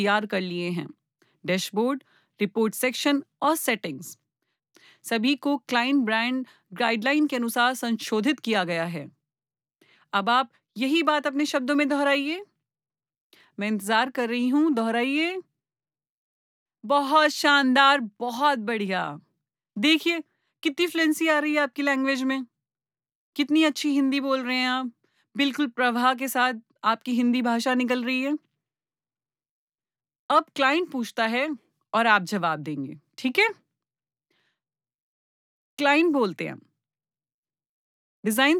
तैयार कर लिए हैं। डैशबोर्ड, रिपोर्ट सेक्शन और सेटिंग्स सभी को क्लाइंट ब्रांड गाइडलाइन के अनुसार संशोधित किया गया है। अब आप यही बात अपने शब्दों में दोहराइए। मैं इंतजार कर रही हूँ, दोहराइए। बहुत शानदार, बहुत बढ़िया। देखिए कितनी फ्लुएंसी आ रही है आपकी लैंग्वेज में। कितनी अच्छी हिंदी बोल रहे हैं आप। बिल्कुल प्रवाह के साथ आपकी हिंदी भाषा निकल रही है। अब क्लाइंट पूछता है और आप जवाब देंगे, ठीक है? क्लाइंट बोलते हैं, डिजाइन